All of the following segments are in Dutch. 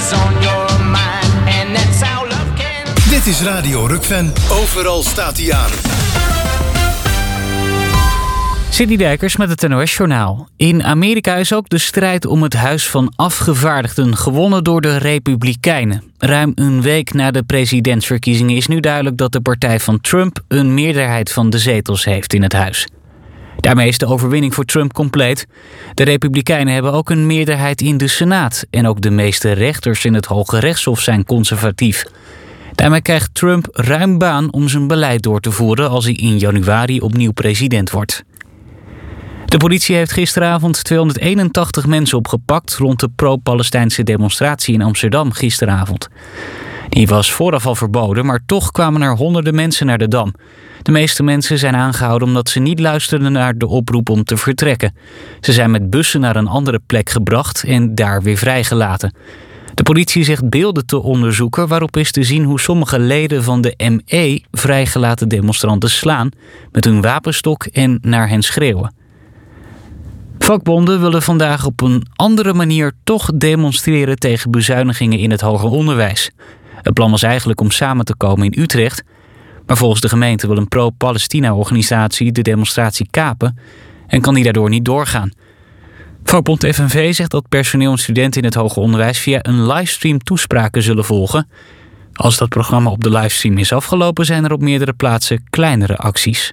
is on your mind, and that's how love can. Dit is Radio Rukven. Overal staat hij aan. Sidney Dijkers met het NOS-journaal. In Amerika is ook de strijd om het Huis van Afgevaardigden gewonnen door de Republikeinen. Ruim een week na de presidentsverkiezingen is nu duidelijk dat de partij van Trump een meerderheid van de zetels heeft in het huis. Daarmee is de overwinning voor Trump compleet. De Republikeinen hebben ook een meerderheid in de Senaat en ook de meeste rechters in het Hoge Rechtshof zijn conservatief. Daarmee krijgt Trump ruim baan om zijn beleid door te voeren als hij in januari opnieuw president wordt. De politie heeft gisteravond 281 mensen opgepakt rond de pro-Palestijnse demonstratie in Amsterdam gisteravond. Die was vooraf al verboden, maar toch kwamen er honderden mensen naar de Dam. De meeste mensen zijn aangehouden omdat ze niet luisterden naar de oproep om te vertrekken. Ze zijn met bussen naar een andere plek gebracht en daar weer vrijgelaten. De politie zegt beelden te onderzoeken waarop is te zien hoe sommige leden van de ME vrijgelaten demonstranten slaan met hun wapenstok en naar hen schreeuwen. Vakbonden willen vandaag op een andere manier toch demonstreren tegen bezuinigingen in het hoger onderwijs. Het plan was eigenlijk om samen te komen in Utrecht, maar volgens de gemeente wil een pro-Palestina-organisatie de demonstratie kapen en kan die daardoor niet doorgaan. Vakbond FNV zegt dat personeel en studenten in het hoger onderwijs via een livestream toespraken zullen volgen. Als dat programma op de livestream is afgelopen, zijn er op meerdere plaatsen kleinere acties.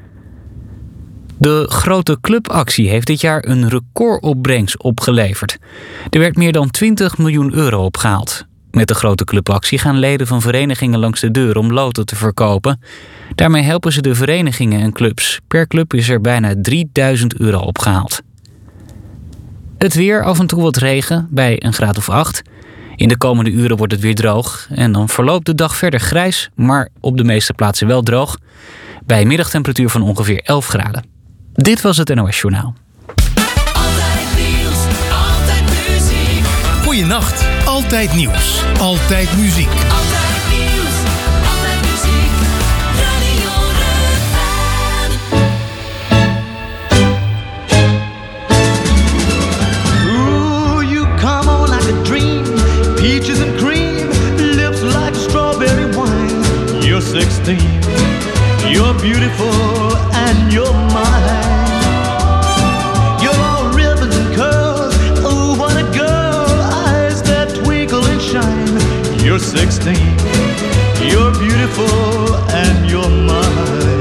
De grote clubactie heeft dit jaar een recordopbrengst opgeleverd. Er werd meer dan 20 miljoen euro opgehaald. Met de grote clubactie gaan leden van verenigingen langs de deur om loten te verkopen. Daarmee helpen ze de verenigingen en clubs. Per club is er bijna 3000 euro opgehaald. Het weer, af en toe wat regen, bij een graad of 8. In de komende uren wordt het weer droog. En dan verloopt de dag verder grijs, maar op de meeste plaatsen wel droog. Bij een middagtemperatuur van ongeveer 11 graden. Dit was het NOS Journaal. Altijd nieuws, altijd muziek. Goeienacht. Altijd nieuws. Altijd muziek. Altijd nieuws, altijd muziek. Radio Rukven. Ooh, you come on like a dream. Peaches and cream, lips like strawberry wine. You're 16, you're beautiful and you're mine. You're all ribbons and curls. Ooh, what a girl, eyes that twinkle and shine. You're 16, you're beautiful and you're mine.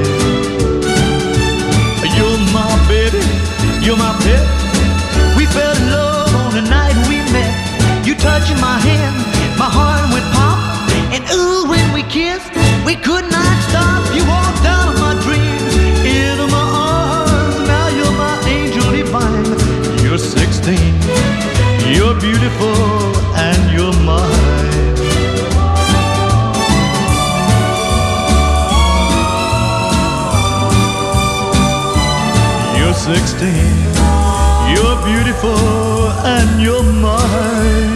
You're my baby, you're my pet. We fell in love on the night we met. You touching my hand, my heart went pop. And ooh, when we kissed, we could not stop. You walked out of my dreams, into my arms. Now you're my angel divine. You're 16, you're beautiful and you're mine. You're 16, you're beautiful and you're mine.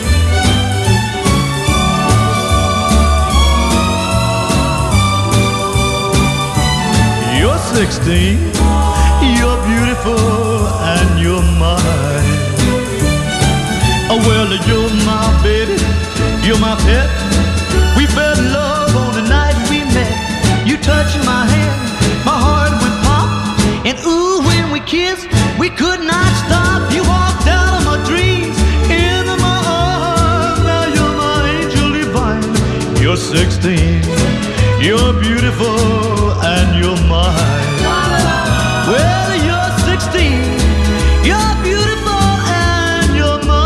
You're 16, you're beautiful and you're mine. Oh, well, you're my baby, you're my pet. We fell in love on the night we met. You touched my hand, my heart went pop. And ooh, when we kissed, we could not stop. You walked out of my dreams, into my arms. Now you're my angel divine. You're 16, you're beautiful and you're mine. Well, you're 16, you're beautiful and you're mine.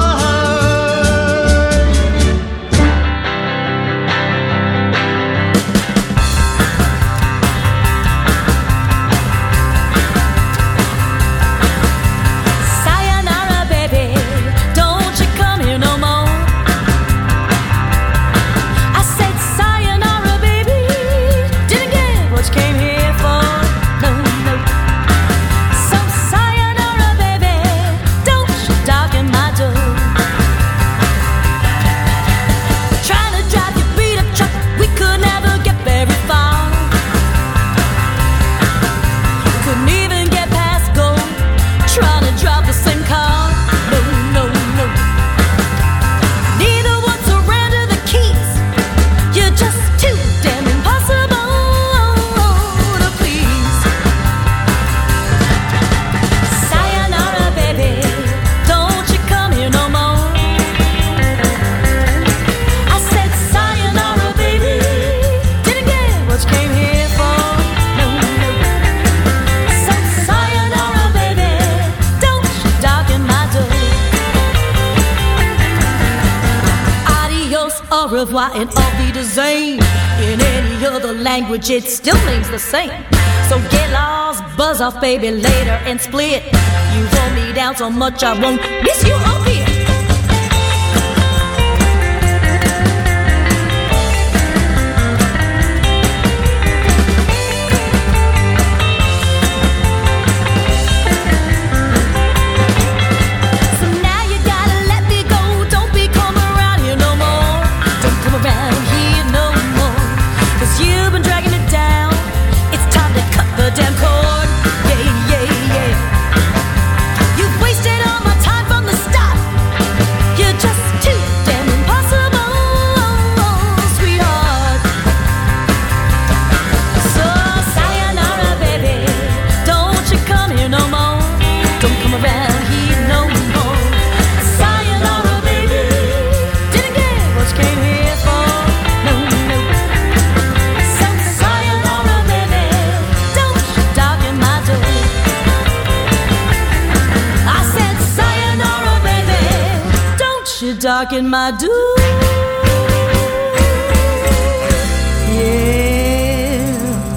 Sayonara, baby, don't you come here no more. I said sayonara, baby, didn't get revoir and auf Wiedersehen. In any other language it still means the same. So get lost, buzz off baby later and split. You hold me down so much I won't miss you up here. Damn chord, yeah, yeah, yeah. You've wasted all my time from the start. You're just too damn impossible, sweetheart. So sayonara, baby, don't you come here no more. Don't come around here no more. Sayonara, baby, didn't get what you came here for. No, no. So sayonara, baby, don't you darken my door. I said sayonara, baby, don't you darken my door. Yeah.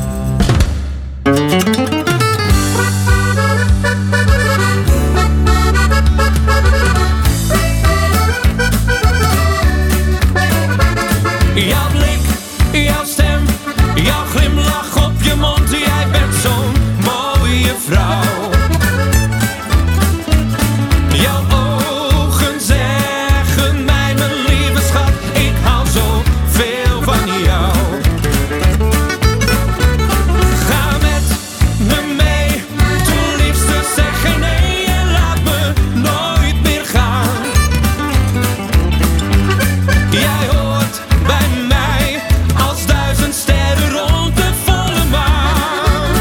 Jouw blik, jouw stem, jouw glimlach op je mond. Jij bent zo'n mooie vrouw. Jouw ogen zeggen mij, mijn lieve schat, ik hou zo veel van jou. Ga met me mee, doe liefste, zeg geen nee en laat me nooit meer gaan. Jij hoort bij mij als 1000 sterren rond de volle maan.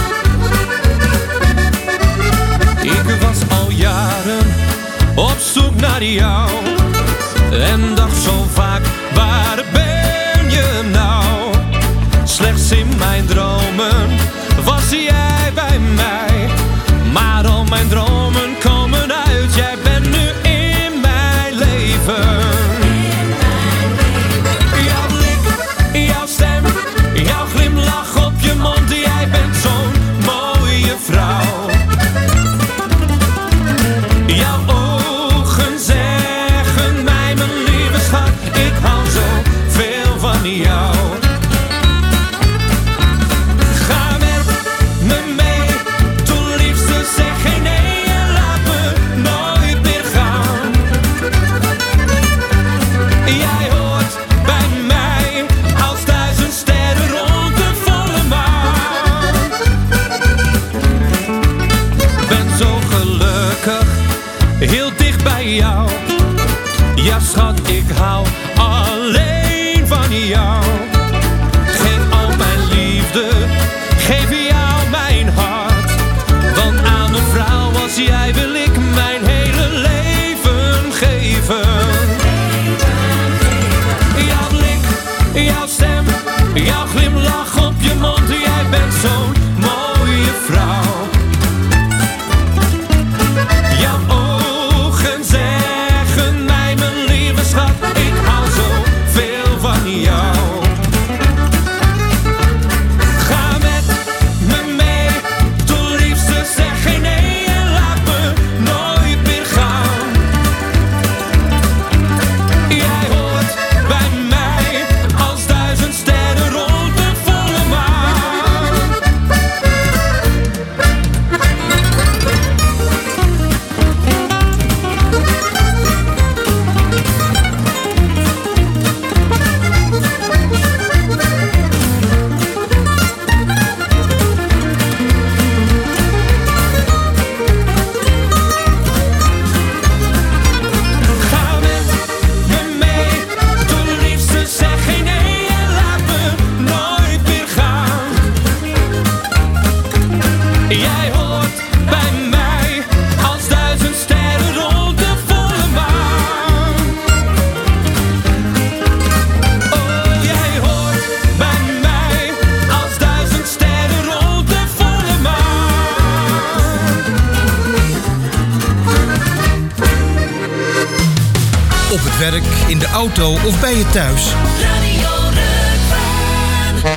Ik was al jaren op zoek naar jou en dacht zo vaak, waar ben je nou? Slechts in mijn dromen was jij bij mij, maar al mijn dromen komen uit. Jij bent nu in mijn leven. Jouw blik, jouw stem, jouw glimlach op je mond. Jij bent zo'n mooie vrouw. Jouw ogen zeggen mij, mijn lieve schat, ik hou zo veel van jou. Ga met me mee, doe liefste, zeg geen nee en laat me nooit meer gaan. Jij hoort bij mij als 1000 sterren rond de volle maan. Ben zo gelukkig, heel dicht bij jou. Ja schat, ik hou alleen van jou. Geef al mijn liefde, geef jou mijn hart. Want aan een vrouw als jij wil ik mijn hele leven geven. Jouw blik, jouw stem, jouw glimlach op je mond. Jij bent zo'n mooie vrouw. Jouw ogen zeggen mij, mijn lieve schat, ik hou zo veel van jou. het werk, in de auto of bij je thuis. Radio Rukven.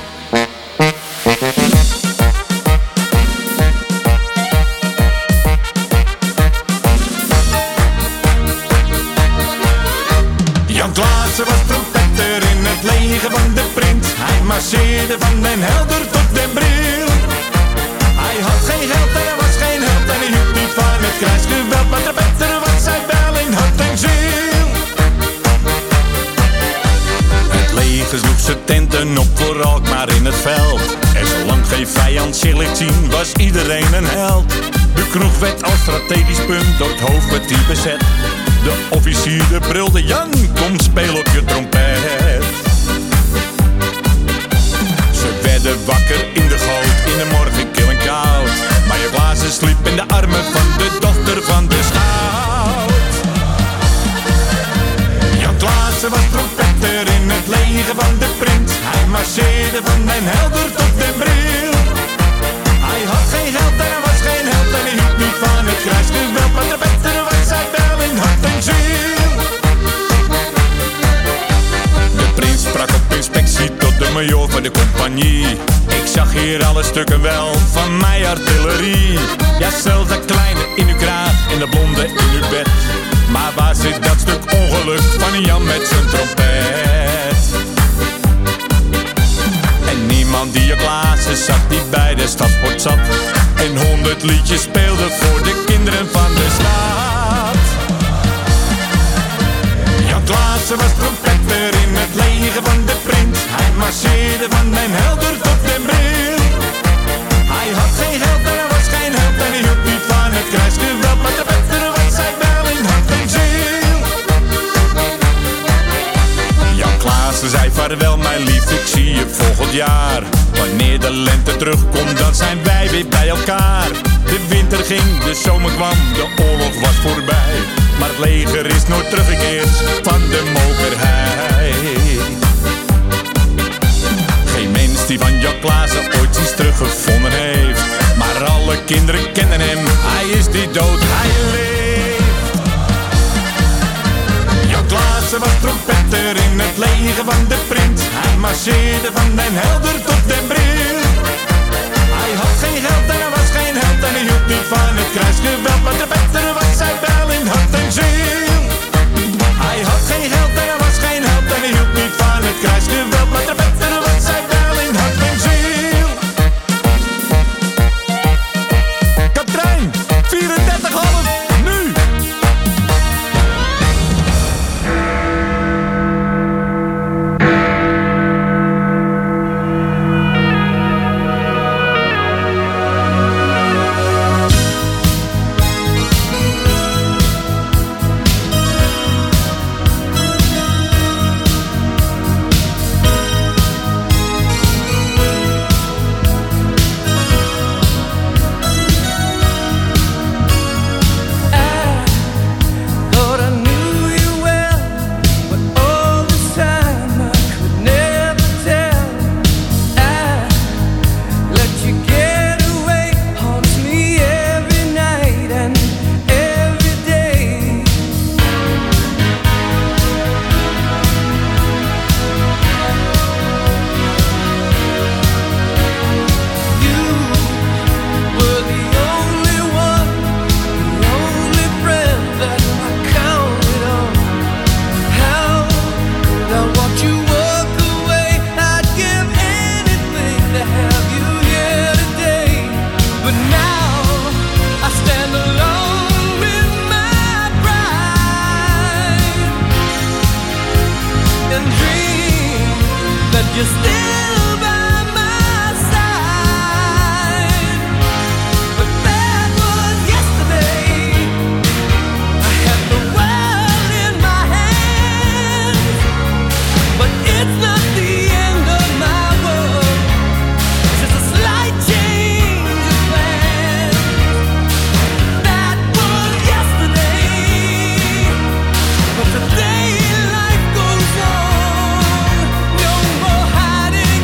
Jan Klaassen was trompetter in het leger van de prins. Hij marcheerde van Den Helder tot Den Bril. Hij had geen geld en hij was geen held en hij hield niet van het krijgsgeweld. Maar trompetter was hij wel in hart en ziel. Het leger sloeg zijn tenten op voor Alkmaar in het veld. En zolang geen vijand zich liet zien was iedereen een held. De kroeg werd als strategisch punt door het hoofdkwartier bezet. De officieren brulden: Jan, kom speel op je trompet. Ze werden wakker in de goot, in de morgen kil en koud. Maar Jan Klaassen sliep in de armen van de dochter van de schout. Jan Klaassen was trompetter in het leger van de prins. Hij marcheerde van Den Helder tot Den Bril. Hij had geen geld en hij was geen held en hij hield niet van het krijgsgeweld. Maar trompetter was hij wel in hart en ziel. De prins sprak op inspectie tot de majoor van de compagnie. Ik zag hier alle stukken wel van mijn artillerie. Ja, zelfs dat kleine in uw kraag en de blonde in uw bed. Maar waar zit dat stuk ongeluk van Jan met zijn trompet? En niemand die Jan Klaassen zag die bij de stadsport zat. En 100 liedjes speelde voor de kinderen van de stad. Jan Klaassen was trompetter in het leger van de prins. Hij marcheerde van Den Helder tot Den Bril. Hij had geen geld en hij was geen held en hij hield niet van het krijgsgeweld. Maar trompetter was hij wel in hart en ziel. Jan Klaassen zei: vaarwel mijn lief, ik zie je volgend jaar. Wanneer de lente terugkomt, dan zijn wij weer bij elkaar. De winter ging, de zomer kwam, de oorlog was voorbij. Maar het leger is nooit teruggekeerd van de mokerhei. Geen mens die van Jan Klaassen ooit iets teruggevonden heeft. Maar alle kinderen kennen hem, hij is niet dood, hij leeft. Jan Klaassen was trompetter in het leger van de prins. Hij marcheerde van Den Helder tot Den Bril. Hij had geen geld en hij was geen held en hij hield niet van het krijgsgeweld. Maar trompetter was hij wel in hart en ziel. Hij had geen geld en hij was geen held en hij hield niet van het krijgsgeweld. Maar trompetter was hij wel in hart en ziel. Katrijn, 34,5, nu! Today life goes on, no more hiding.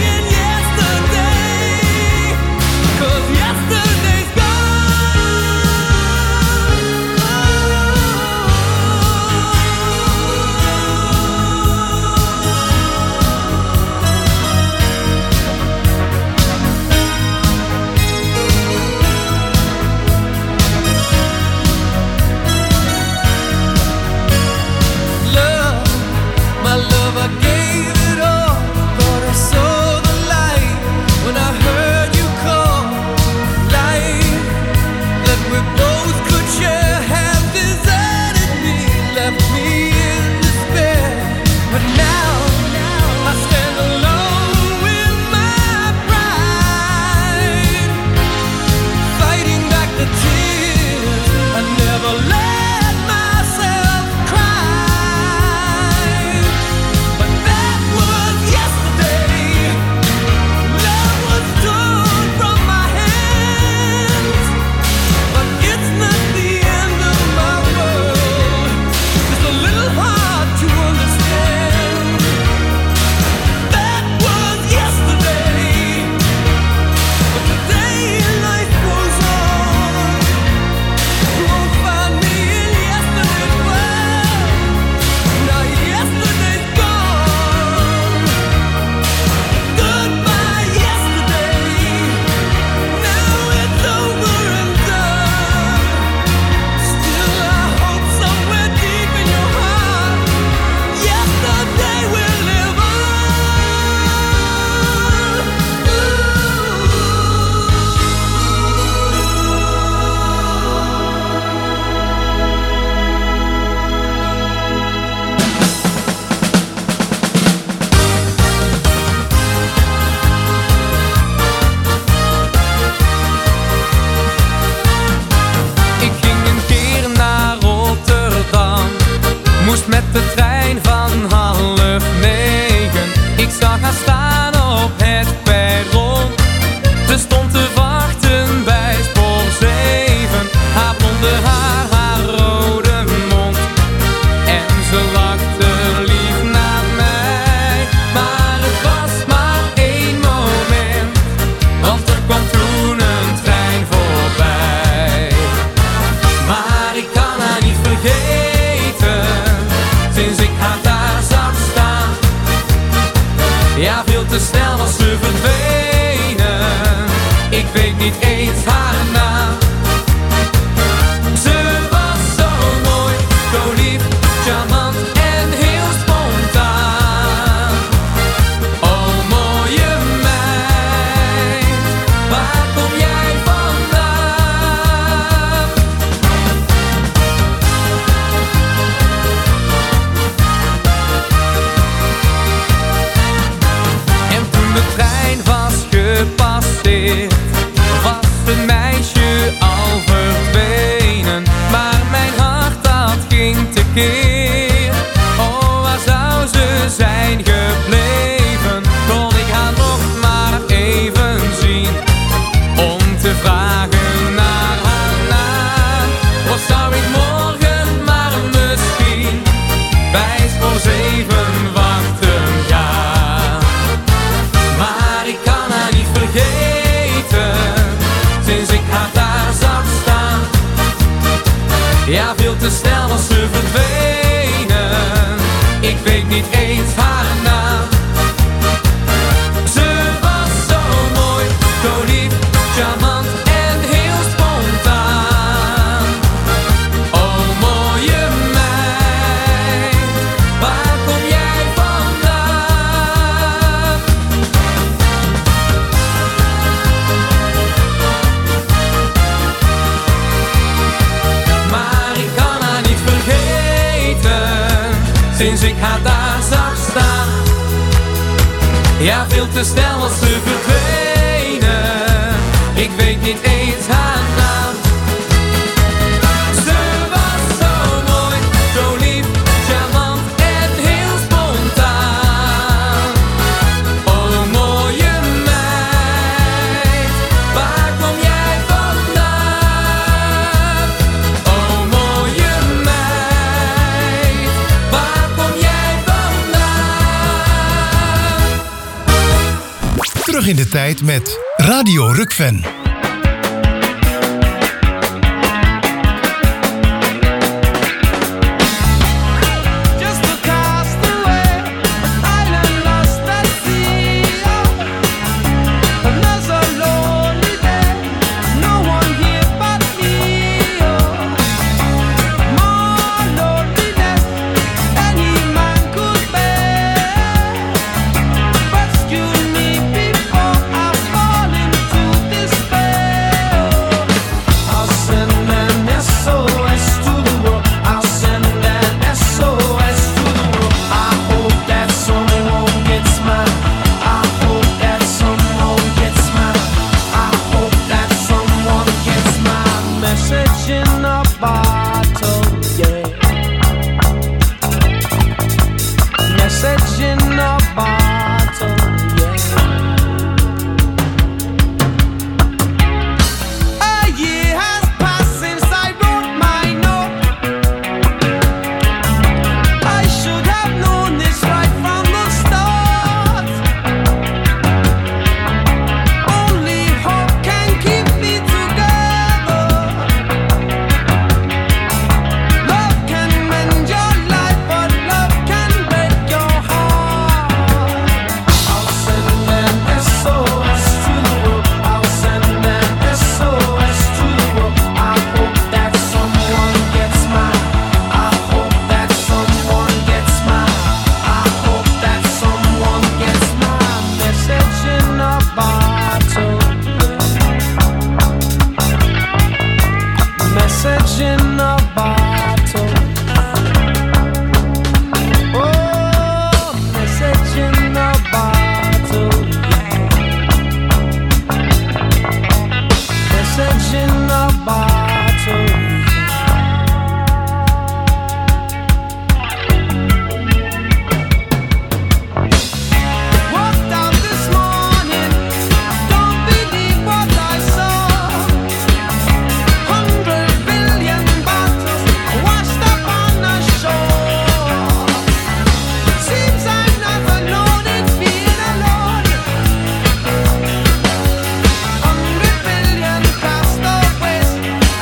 ze verdwenen. Ik weet niet eens haar naam. Ze was zo mooi, zo lief, charmant en heel spontaan. Oh mooie meid, waar kom jij vandaan? En toen de trein was gepasseerd, was het meisje al verdwenen. Maar mijn hart dat ging tekeer. Oh, waar zou ze zijn gebleven? Kon ik haar nog maar even zien, om te vragen naar haar naam. Of zou ik morgen maar misschien bij spoor 7 wachten gaan? Maar ik kan haar niet vergeten, sinds ik haar daar zag staan. Ja, veel te snel was ze verdwenen. Ik weet niet eens haar naam. Ze was zo mooi, zo lief, charmant en heel spontaan. Oh mooie meid, waar kom jij vandaan? Maar ik kan haar niet vergeten, sinds ik haar daar zag staan. Ja, veel te snel was ze verdwenen. Ik weet niet eens haar naam. Ze was zo mooi, zo lief, charmant en heel spontaan. Oh mooie meid, waar kom jij vandaan? Oh mooie meid, waar kom jij vandaan? Terug in de tijd met Radio Rukven. Just a castaway, island lost at sea. Another lonely day, no one here but me. More loneliness any man could bear. Rescue me before I fall into despair. I'll send an SOS to the world. I'll send an SOS to the world. I hope that someone gets mine. I hope that someone gets mine. I hope that someone gets my message in a bottle, yeah. Message in a bottle, yeah. A year has passed since I wrote my note. I should have known this right from the start. Only hope can keep me together. Love can mend your life, but love can break your heart. I'll send an SOS to the world. I'll send an SOS to the world. I hope that someone gets mine. I hope that someone gets mine. I hope that someone gets my message in a bottle. Message in a bottle. Oh, message in a bottle. Message in a bottle. Walked out this morning, don't believe what I saw. 100 billion bottles washed up on the shore. Seems I'm not alone in being alone. 100 billion castaways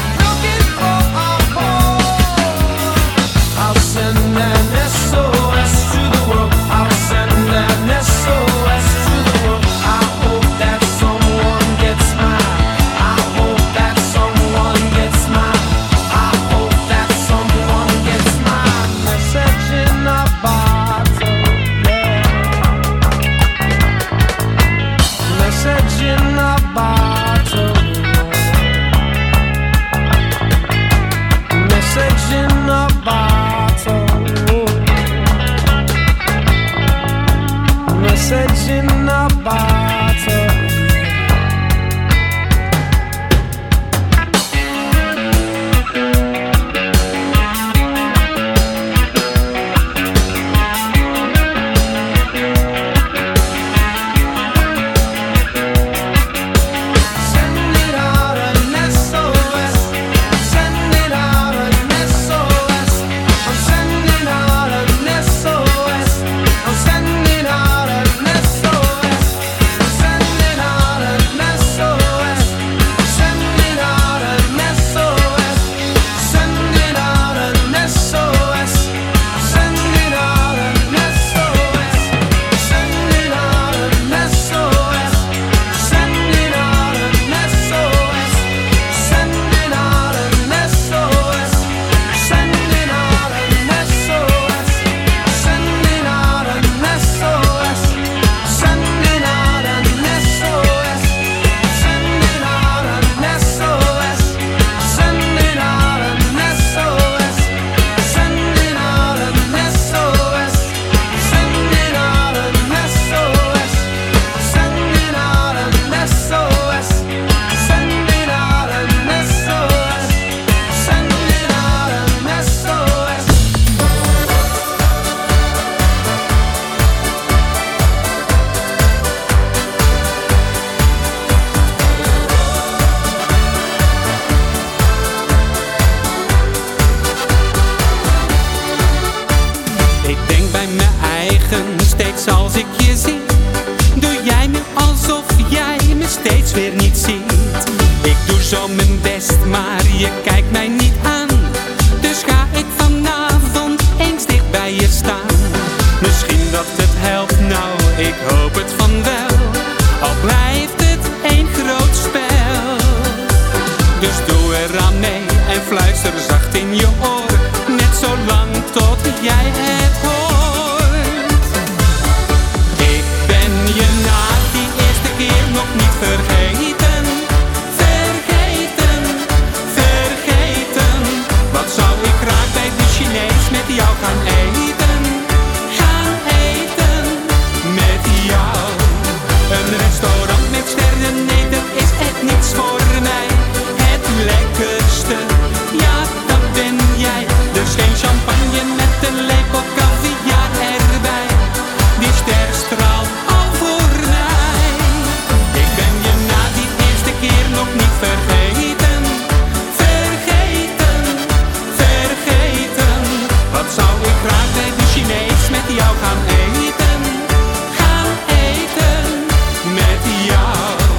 best, maar je kijkt mij niet aan. Dus ga ik vanavond eens dicht bij je staan. Misschien dat het helpt, nou ik hoop het van wel. Al blijft het één groot spel. Dus doe eraan mee en fluister zacht in je oor. Net zo lang tot jij het hoort. Ik ben je na die eerste keer nog niet vergeten. Vergeten, vergeten. Wat zou ik graag bij de Chinees met jou gaan eten. Gaan eten met jou. Een restaurant met sterren, nee dat is echt niets voor mij. Het lekkerste, ja dat ben jij. Dus geen champagne met een lepel caviar erbij. Die ster straalt al voor mij. Ik ben je na die eerste keer nog niet vergeten. Vergeten, vergeten. Wat zou ik graag bij de Chinees met jou gaan eten. Gaan eten met jou.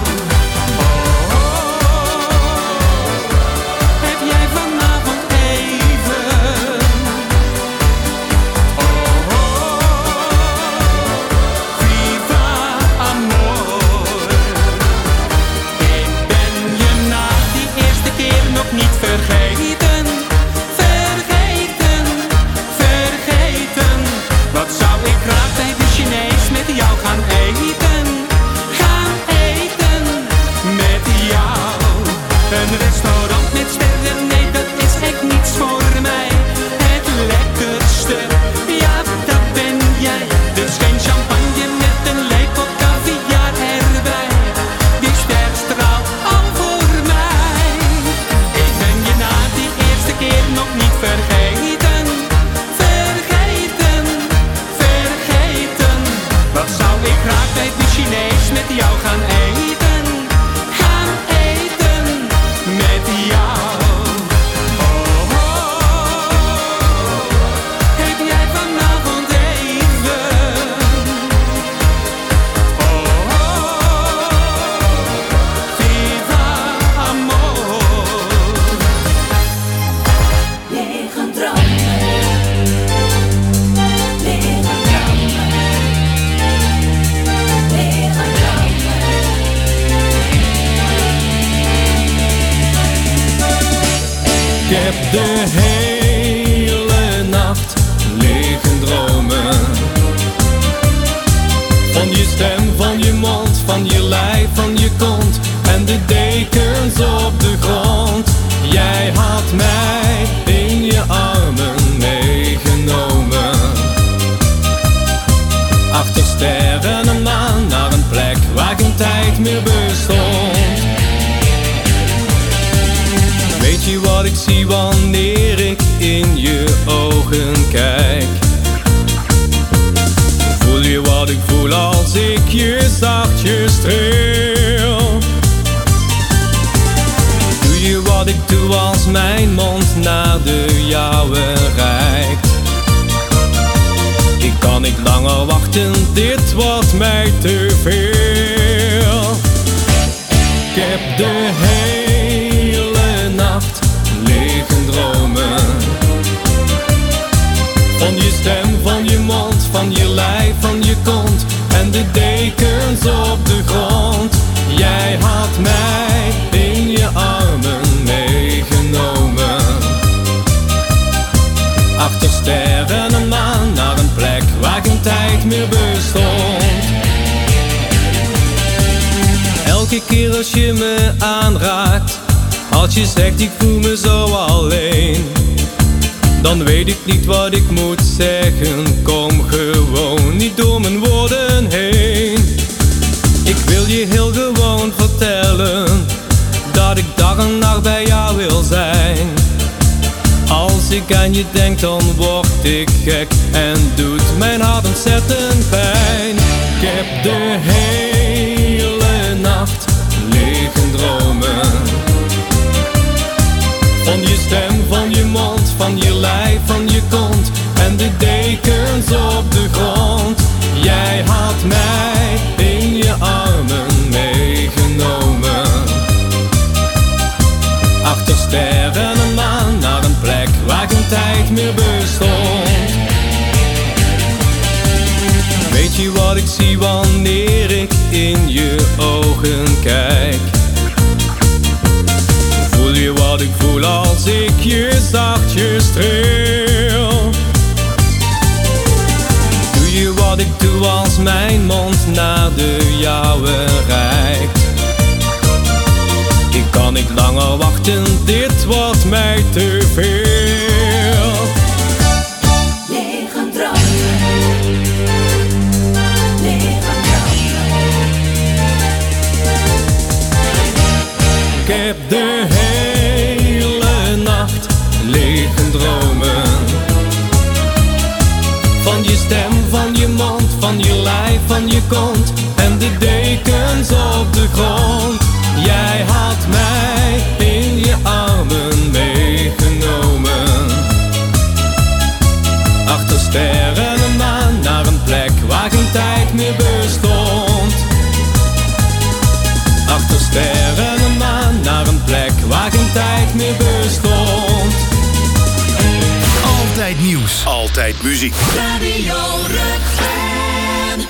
Heb jij vanavond even? Viva amor. Ik ben je na die eerste keer nog niet vergeten. Vergeten, vergeten. Wat zou ik graag bij de Chinees met jou gaan eten. Gaan eten met jou. Een restaurant met sterren, nee dat is echt niets voor mij. Het lekkerste, ja dat ben jij. Dus geen champagne met een lepel caviar erbij. Die ster straalt al voor mij. Ik ben je na die eerste keer nog niet vergeten. Vergeten, vergeten. Wat zou ik graag bij de Chinees met jou gaan eten. Gaan eten met jou. Heb jij vanavond even? Viva amor. Liggen dromen, liggen dromen, liggen dromen. Ik heb de hele nacht liggen dromen. Van je stem, van je mond, van je lijf, van je kont. En de dekens op de grond. Jij had mij in je armen meegenomen. Achter sterren en maan naar een plek waar geen tijd meer bestond. Weet je wat ik zie wanneer ik in je ogen kijk? Voel je wat ik voel als ik je zachtjes streel? Doe je wat ik doe als mijn mond naar de jouwe reikt? Ik kan niet langer wachten, dit wordt mij te veel. Ik heb de hele nacht liggen dromen. Van je stem, van je mond, van je lijf, van je kont. En de dekens op de grond. Jij had mij in je armen meegenomen. Achter sterren en maan naar een plek waar geen tijd meer bestond. Elke keer als je me aanraakt, als je zegt ik voel me zo alleen, dan weet ik niet wat ik moet zeggen. Kom gewoon niet door mijn woorden heen. Ik wil je heel gewoon vertellen dat ik dag en nacht bij jou wil zijn. Als ik aan je denk dan word ik gek en doet mijn hart ontzettend pijn. Ik heb de hele nacht liggen dromen. Van je stem, van je mond, van je lijf, van je kont. En de dekens op de grond. Jij had mij in je armen meegenomen. Achter voel als ik je zachtjes streel. Doe je wat ik doe als mijn mond naar de jouwe reikt. Ik kan niet langer wachten, dit wordt mij te veel. Liggen dromen, liggen dromen. Ik heb de hele nacht liggen dromen. Van je stem, van je mond, van je lijf, van je kont. En de dekens op de grond. Jij had mij in je armen meegenomen. Achter sterren en maan, naar een plek waar geen tijd meer bestond. Achter sterren en maan, naar een plek waar geen tijd meer bestond. Altijd nieuws. Altijd muziek. Radio Rukven.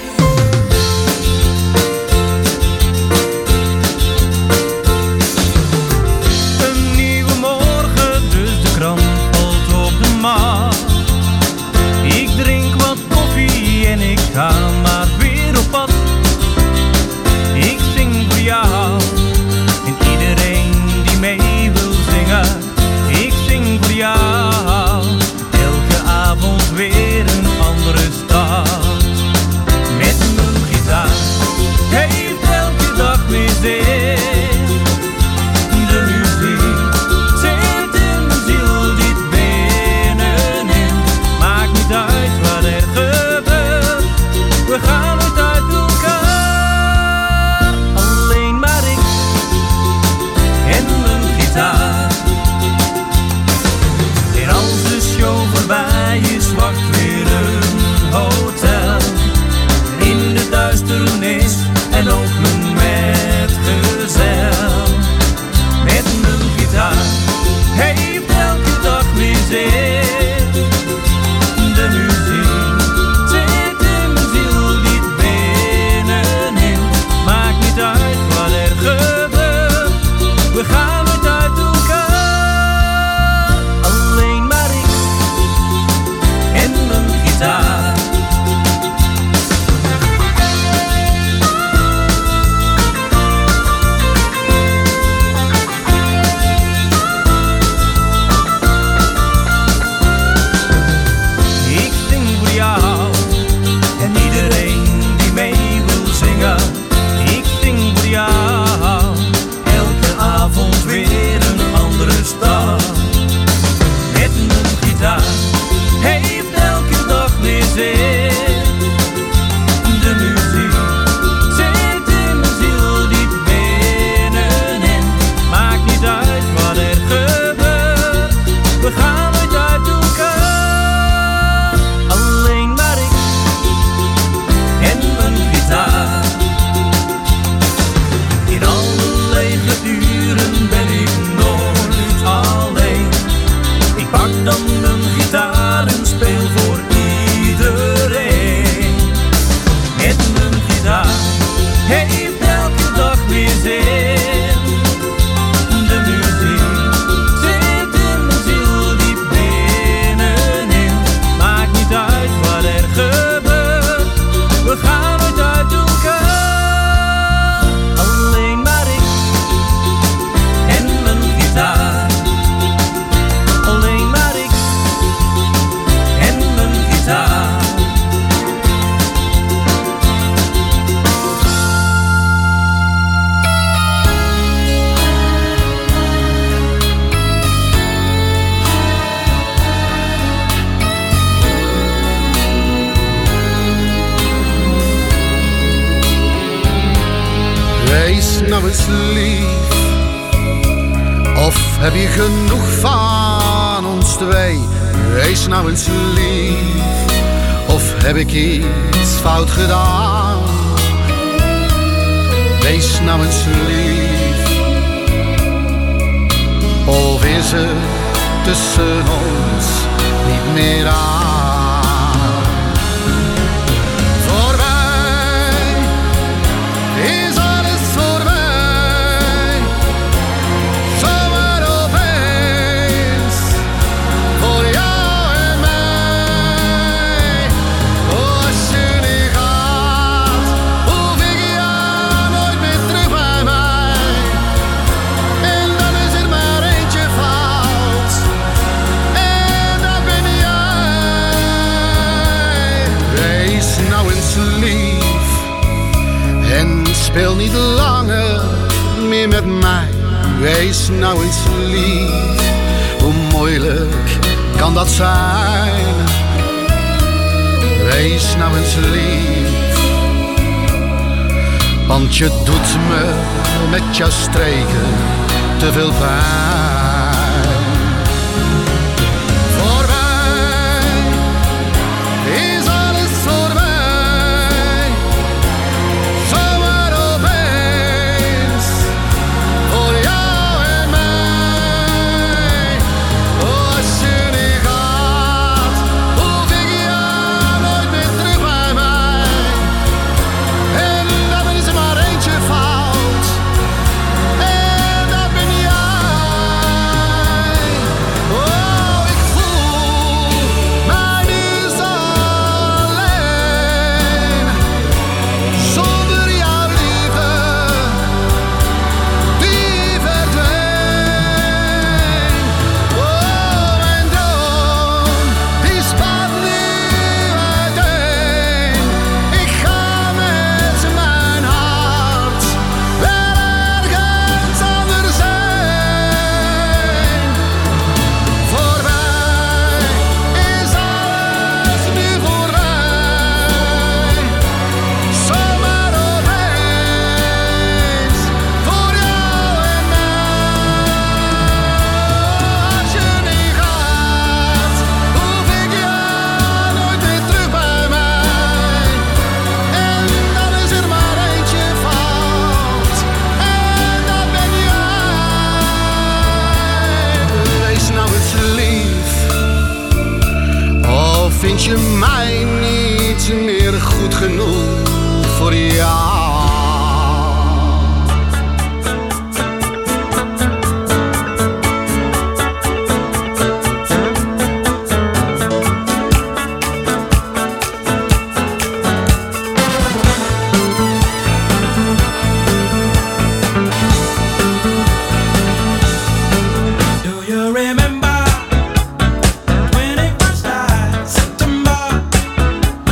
Een nieuwe morgen, dus de krant valt op de mat. Ik drink wat koffie en ik ga maar weer op pad. Ik zing voor jou en iedereen die mee wil zingen. Ik zing voor jou, elke avond weer een andere stad. Met mijn gitaar heeft elke dag weer zin. De muziek zit in mijn ziel diep binnenin. Maakt niet uit wat er gebeurt, we gaan nooit uit elkaar. Alleen maar ik en mijn gitaar. En als de show voorbij is, wacht weer een hotel. In de duisternis en ook mijn metgezel. Met mijn gitaar heeft elke dag weer zin. De muziek zit in mijn ziel diep binnenin. Maakt niet uit wat er gebeurt, we gaan nooit uit elkaar. Alleen maar ik en mijn gitaar. Ik zing voor jou en iedereen die mee wil zingen. Ik zing voor jou, elke avond weer een andere stad. Met mijn gitaar heeft elke dag weer zin. De muziek zit in mijn ziel diep binnenin. Maakt niet uit wat er gebeurt, we gaan nooit uit elkaar. Alleen maar ik en mijn gitaar. In alle lege uren ben ik nooit alleen. Ik pak dan mijn gitaar en speel voor iedereen. Met mijn gitaar heeft elke dag weer zin. De muziek zit in mijn ziel diep binnenin. Maakt niet uit wat er gebeurt, we gaan nooit uit elkaar. Alleen maar ik en mijn gitaar. Alleen maar ik en mijn gitaar. Wees nou eens lief, of heb je genoeg van ons twee? Wees nou eens lief, of heb ik iets fout gedaan? Wees nou eens lief, of is het tussen ons niet meer aan? Is alles voorbij, zomaar opeens. wees nou eens lief. Hoe moeilijk kan dat zijn? Wees nou eens lief. Want je doet me met jouw streken te veel pijn. Voor mij is alles voorbij. Zomaar opeens voor jou en mij. Oh, als je niet gaat, hoef ik jou nooit meer terug bij mij. En dan is er maar eentje fout. En dat ben jij. Oh, ik voel mij nu zo alleen. Zonder jouw liefde, die verdween. Oh, mijn droom, die spat nu uiteen. Ik ga met mijn hart wel ergens anders heen. Voor mij is alles nu voorbij. Zomaar opeens voor jou en mij. Als je niet gaat, hoef ik jou nooit meer terug bij mij. En dan is er maar eentje fout. En dat ben jij. Wees nou eens lief. Of vind je mij niet meer goed genoeg voor jou? Do you remember 21st night, September?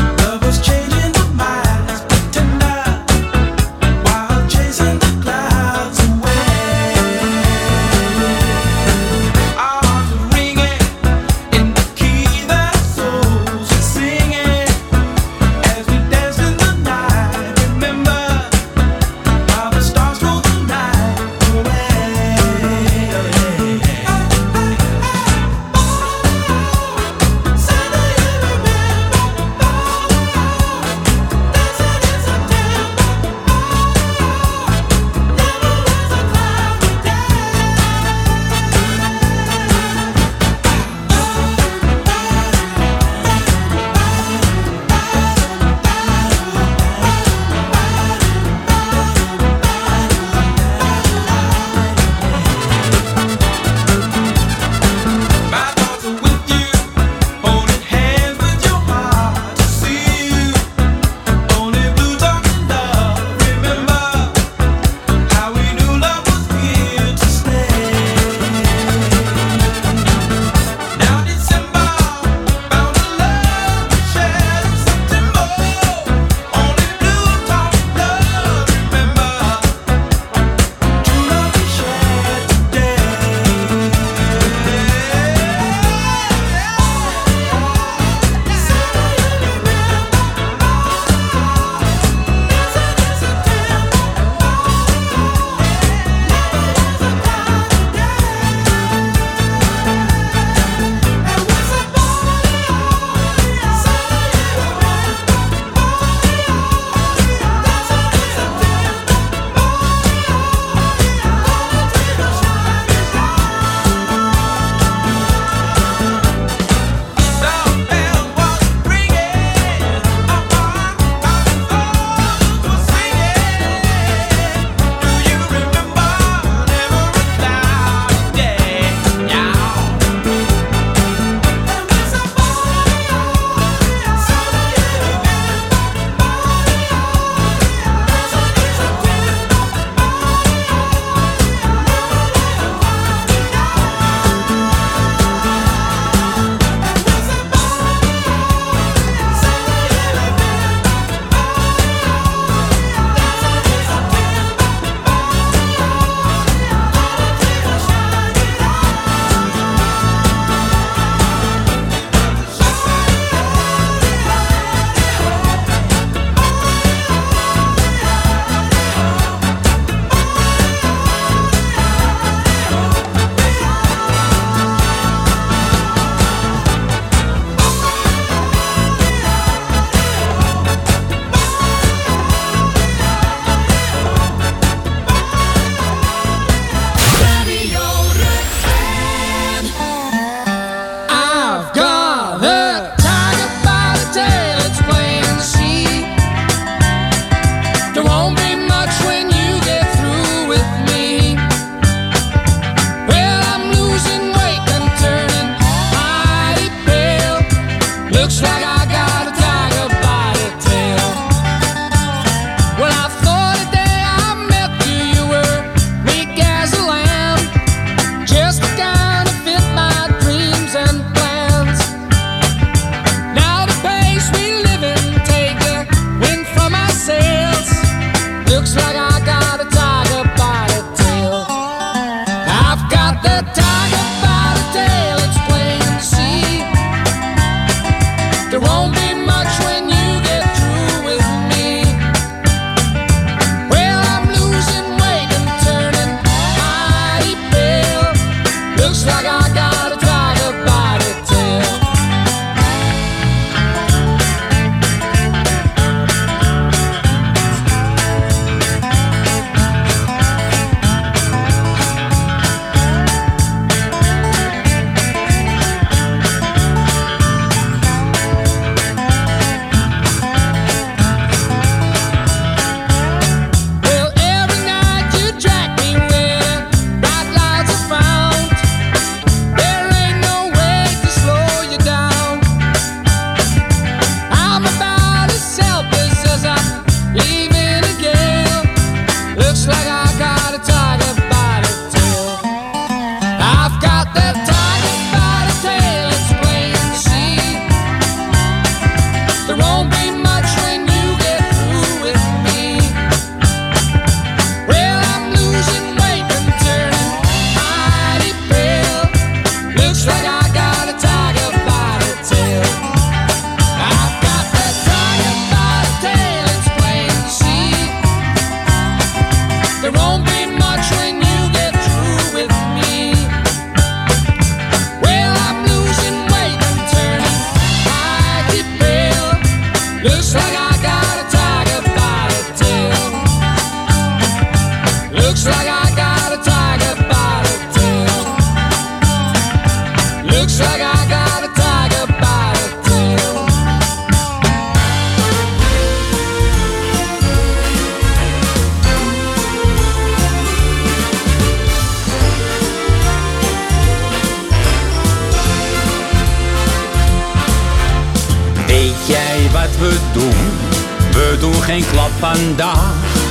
Weet jij wat we doen? We doen geen klap vandaag.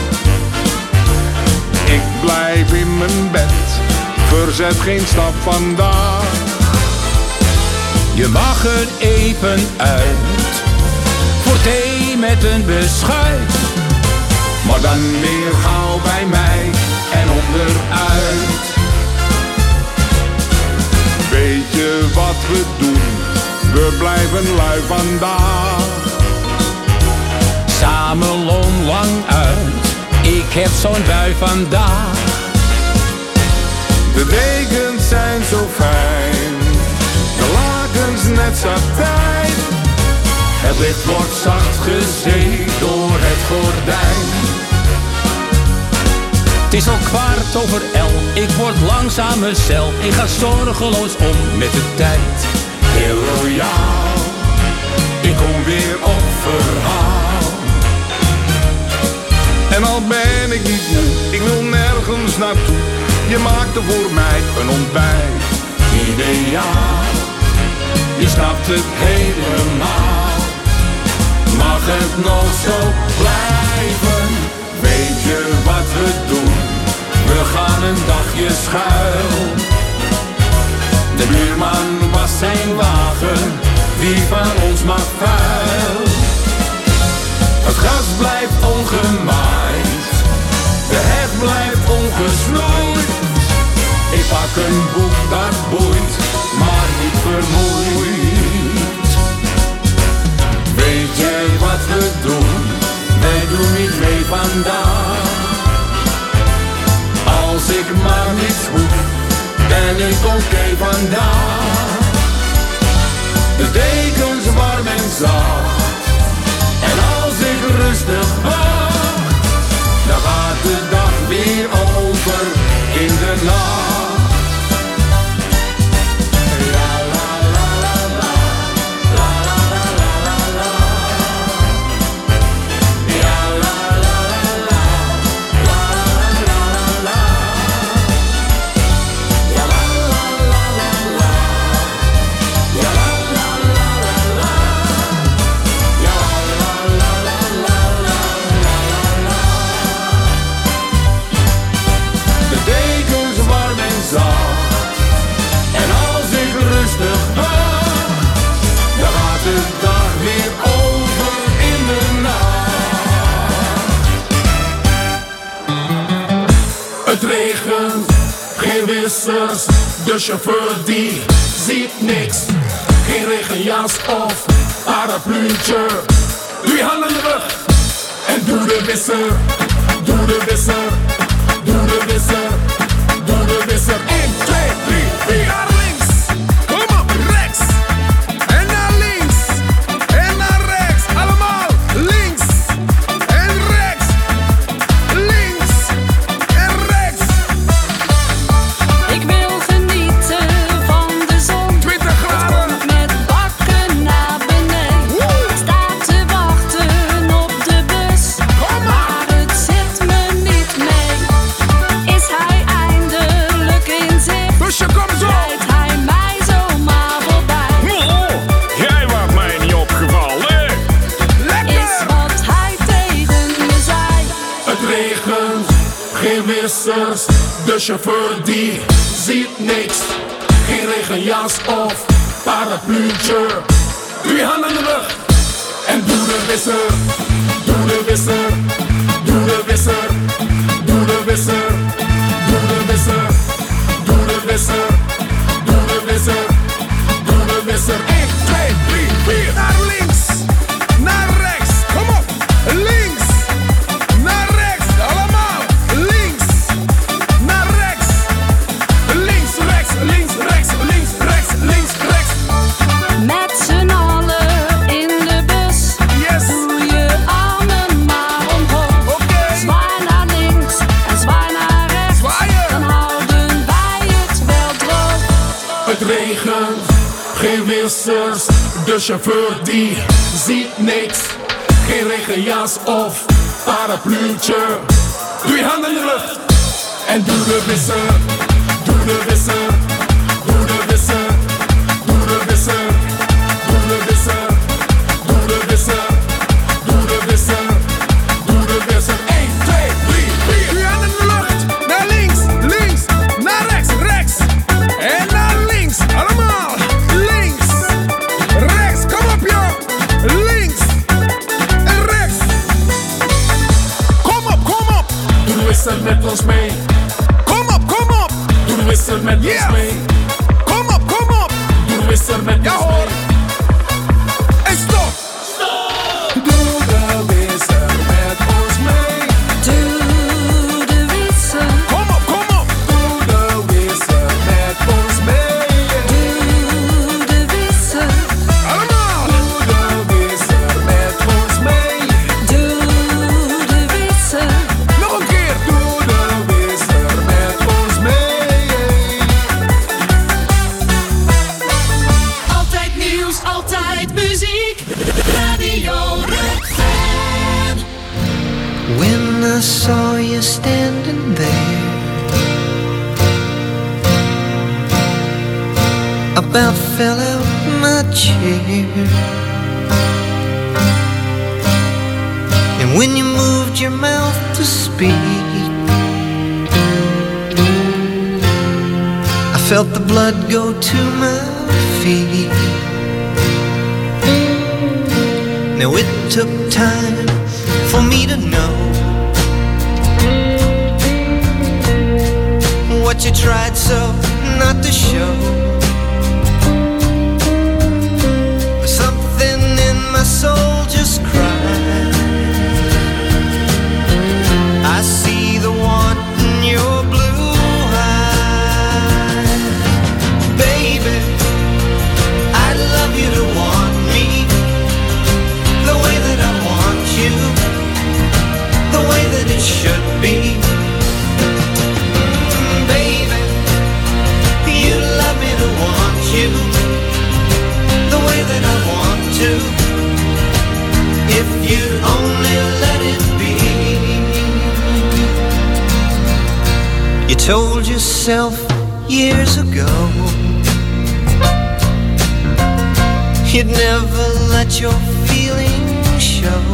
Ik blijf in mijn bed, verzet geen stap vandaag. Je mag er even uit, voor thee met een beschuit. Maar dan weer gauw bij mij en onderuit. Weet je wat we doen? We blijven lui vandaag. Samen lang uit, ik heb zo'n bui vandaag. De dekens zijn zo fijn, de lakens net satijn. Het licht wordt zacht gezeefd door het gordijn. Het is al 11:15, ik word langzaam mezelf. Ik ga zorgeloos om met de tijd. Heel royaal, ik kom weer op verhaal. En al ben ik niet moe, ik wil nergens naartoe. Je maakte voor mij een ontbijt. Ideaal, Je snapt het helemaal. Mag het nog zo blijven? Weet je wat we doen? We gaan een dagje schuil. De buurman was zijn wagen, wie van ons mag vuil? Het gras blijft ongemaaid, de heg blijft ongesnoeid. Ik pak een boek dat boeit, maar niet vermoeid. Weet jij wat we doen? Wij doen niet mee vandaag. Als ik maar niets hoef, ben ik oké vandaag. De dekens warm en zacht, en als ik rustig wacht, dan gaat de dag weer over in de nacht. Het regent, geen wissers, de chauffeur die ziet niks. Geen regenjas of parapluutje. Doe je handen in de lucht en doe de wisser. Doe de wisser, doe de wisser, doe de wisser. 1, 2, 3, 4. Naar links, kom op, rechts. En naar links, en naar rechts. Allemaal links en rechts. Links en rechts. Ik wil genieten van de zon. 20 graden. Met bakken naar beneden. Ik sta te wachten op de bus. Maar het zit me niet mee. Is hij eindelijk in zicht? Busje, kom zo. Rijdt hij mij zomaar voorbij? Jij was mij niet opgevallen. Is wat hij tegen me zei. Het regent, geen wissers, de chauffeur die ziet niks. Geen regenjas of parapluutje. Doe je handen in de lucht en doe de wisser. Doe de wisser, doe de wisser, doe de wisser, doe de wisser, doe de wisser, doe de wisser, doe de wisser. 1, 2, 3, 4. Naar links, naar rechts, kom op, links. Naar rechts, allemaal. Links, naar rechts. Links, rechts, links, rechts, links, rechts, links, rechts. Met z'n allen in de bus. Yes. Doe je armen maar omhoog. Oké. Zwaai naar links en zwaai naar rechts. Zwaaien. Dan houden wij het wel droog. Het regent, geen wissers, de chauffeur die ziet niks. Geen regenjas of parapluutje. Doe je handen in de lucht en doe de wisser. Doe de wisser, doe de wisser, doe de wisser, doe de wisser, doe de wisser. wisser met ons mee. En stop! Doe de wisser met ons mee. Doe de wisser. Kom op, kom op! Doe de wisser met ons mee. Doe de wisser. Allemaal! Doe de wisser met ons mee. Doe de wisser. Nog een keer! Doe de wisser met ons mee. Altijd nieuws, altijd muziek. Radio Rukven. When I saw you standing there, about fell out my chair. And when you moved your mouth to speak, I felt the blood go to my feet. Now it took time for me to know what you tried so not to show. Something in my soul just cried. I see the want in your blue eyes. Baby, I'd love you to want me the way that I want you, the way that it should be. Baby, you love me to want you the way that I want to, if you'd only let it be. You told yourself years ago you'd never let your feelings show.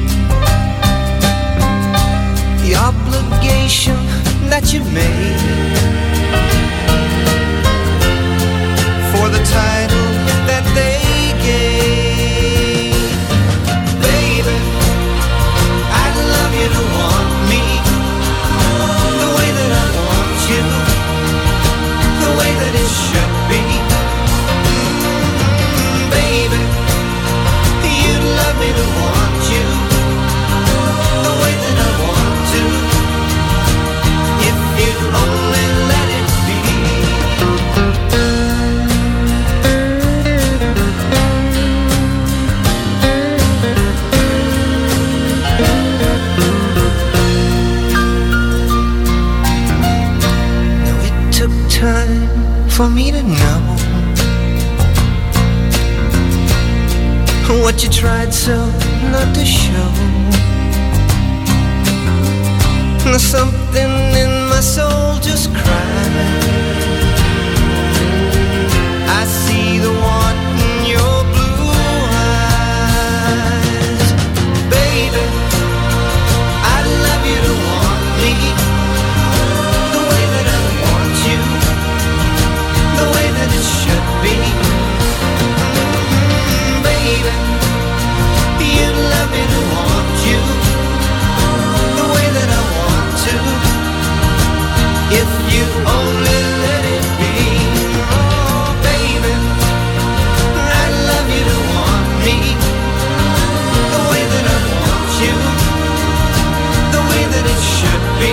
The obligation that you made for the title that they gave. Baby, I'd love you to want me the way that I want you, the way that it should be. Baby, you'd love me to want you the way that I want to, if you'd only let it be. Now it took time for me to know what you tried so not to show. Now something in my soul just cried. I see the want in your blue eyes. Baby, I'd love you to want me the way that I want you, the way that it should be. Baby, you'd love me to want you the way that I want to, if you only let it be. Oh, baby, I'd love you to want me the way that I want you, the way that it should be.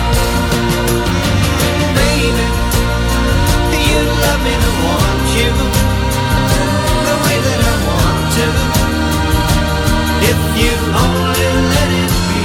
Baby, you'd love me to want you the way that I want to, if you only let it be.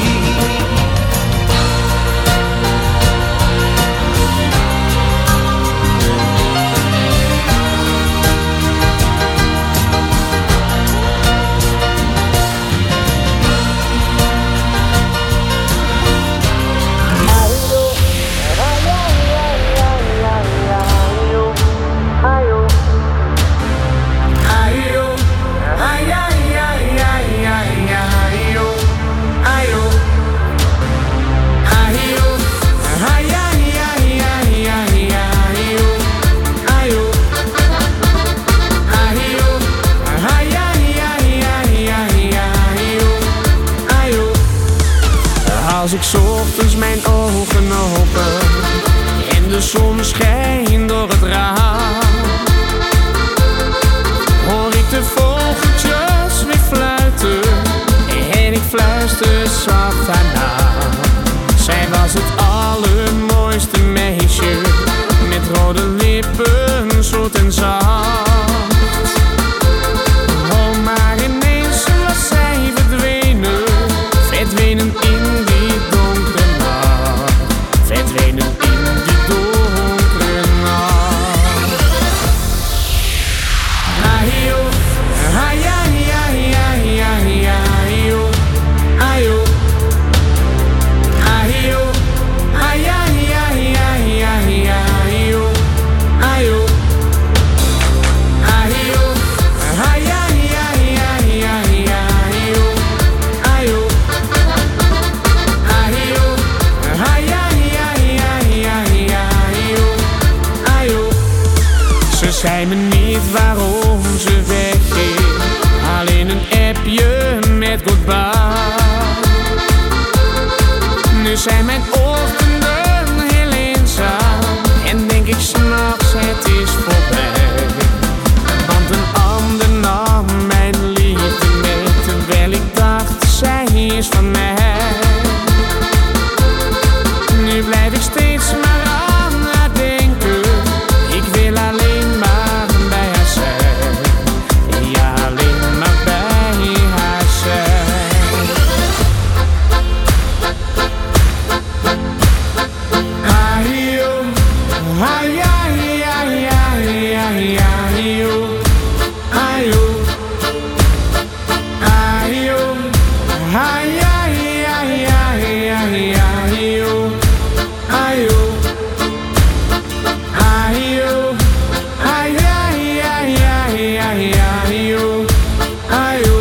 Als ik 's ochtends mijn ogen open en de zon schijnt door het raam, ze zat daarna. Zij was het allermooiste meisje, met rode lippen, zoet en zacht. Oh, maar ineens was zij verdwenen, verdwenen in die donkere nacht, verdwenen in die donkere nacht. Ayo, ay, ay, ay, ay, ay, ayo, ayo, ayo, ay, ay, ay, ay, ay, ayo, ayo, ayo, ay, ay, ay, ay, ay, ayo, ayo, ayo, ay, ay, ay, ay, ay, ayo, ayo. Ze zei me niet waarom ze wegging, alleen een appje met goodbye. Nu zijn mijn ochtenden heel eenzaam en denk ik 's nachts het is voorbij. Want een ander nam mijn liefde mee, terwijl ik dacht zij is van mij. Nu blijf ik steeds maar aan haar denken, ik wil alleen maar bij haar zijn. Ja, alleen maar bij haar zijn. Ayo, ay, ay, ay, ay, ay, ayo, ayo, ayo, ay, ay, ay, ay, ay, ayo, ayo, ayo, ay, ay, ay, ay, ay, ayo, ayo,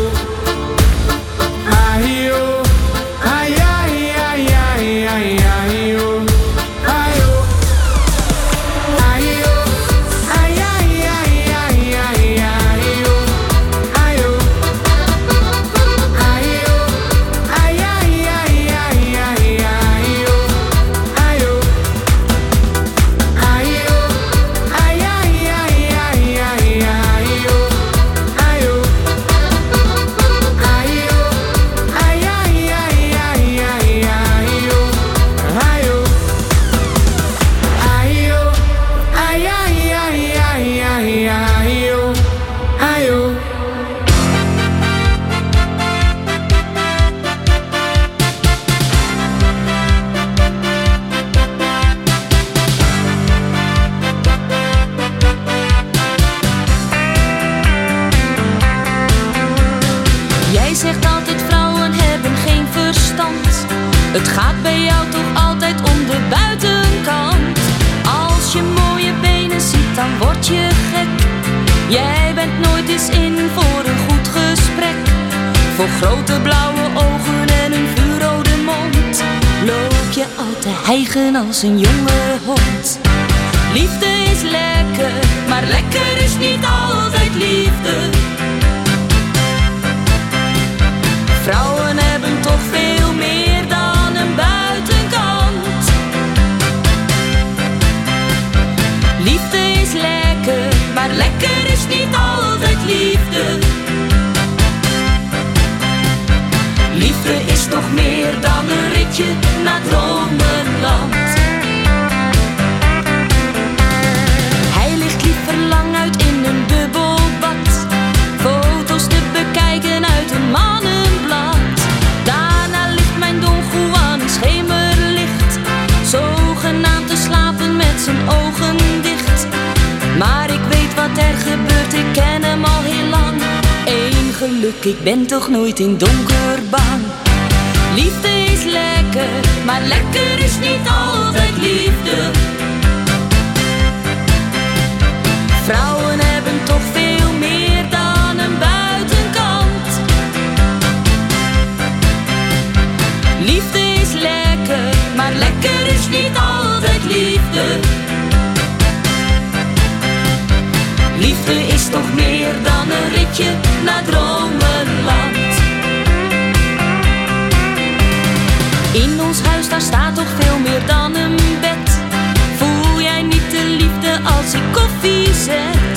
ayo, ay, ay, ay, ay, ay, ayo, ayo. Jij zegt altijd vrouwen hebben geen verstand. Het gaat bij jou toch altijd om de buitenkant. Als je mooie benen ziet, dan word je gek. Jij bent nooit eens in voor een goed gesprek. Voor grote blauwe ogen en een vuurrode mond loop je al te hijgen als een jonge hond. Liefde is lekker, maar lekker is niet altijd liefde. Vrouwen hebben toch veel meer dan een buitenkant. Liefde is lekker, maar lekker is niet altijd liefde. Liefde is toch meer dan een ritje naar dromenland. Hij ligt liever lang uit in een bubbelbad, foto's te bekijken uit een mannenblad. Daarna ligt mijn Don Juan in schemerlicht, zogenaamd te slapen met zijn ogen dicht. Maar ik weet wat er gebeurt, ik ken hem al heel lang. Eén geluk, ik ben toch nooit in donker bang. Liefde is lekker, maar lekker is niet altijd liefde. Vrouwen hebben toch veel meer dan een buitenkant. Liefde is lekker, maar lekker is niet altijd liefde. Liefde is toch meer dan een ritje naar dromenland. In ons huis daar staat toch veel meer dan een bed. Voel jij niet de liefde als ik koffie zet?